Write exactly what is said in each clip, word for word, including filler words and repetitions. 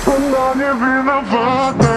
Она не виновата.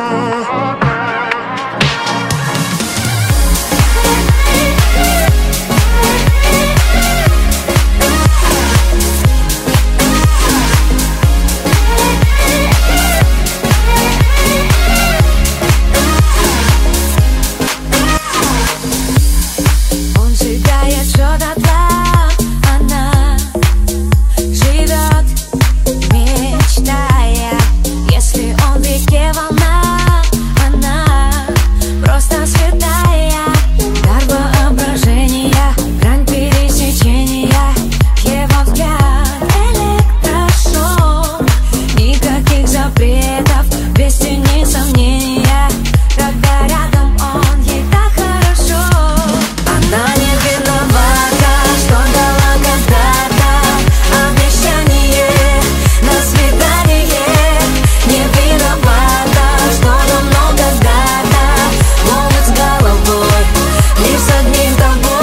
Он сжигает всё дотла, она живет, мечтая. Если он в реке волна, она просто святая. Дар воображения, грань пересечения, его взгляд электрошок. Никаких запретов, без тени сомнения, когда рядом он, ей так хорошо. Она не виновата, что дала когда-то обещание на свидание. Не виновата, что давно когда-то волнует с головой лишь с одним тобой.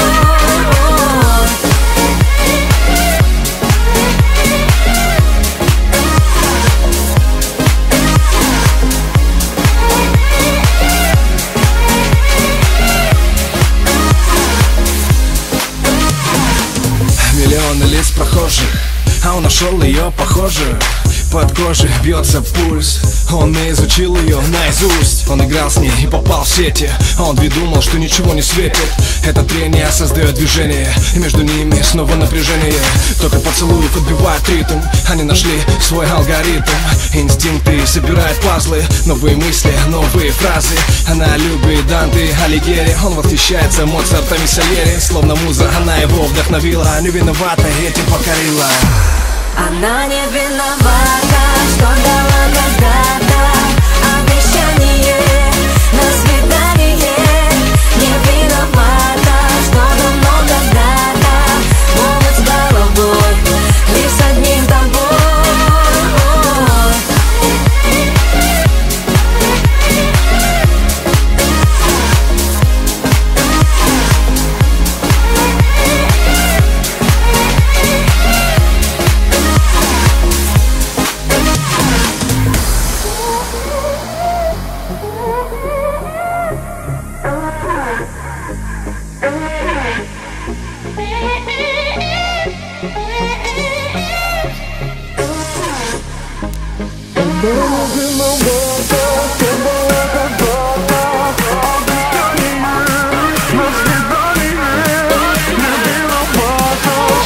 Миллионы лиц прохожих, а он нашел ее похожую. Под кожей бьется пульс, он и изучил ее наизусть. Он играл с ней и попал в сети, а он ведь думал, что ничего не светит. Это трение создает движение, и между ними снова напряжение. Только поцелуев отбивает ритм, они нашли свой алгоритм. Инстинкты собирают пазлы, новые мысли, новые фразы. Она любит Данте, Алигьери, он восхищается Моцартом и Сальери. Словно муза, она его вдохновила, не виновата, этим покорила. Она не виновата, что дала когда-то обещание на свидание. Не виновата, что давно когда-то волнует с головой лишь с одним тобой.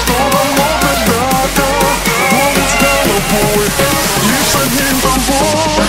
Лишь одним тобой.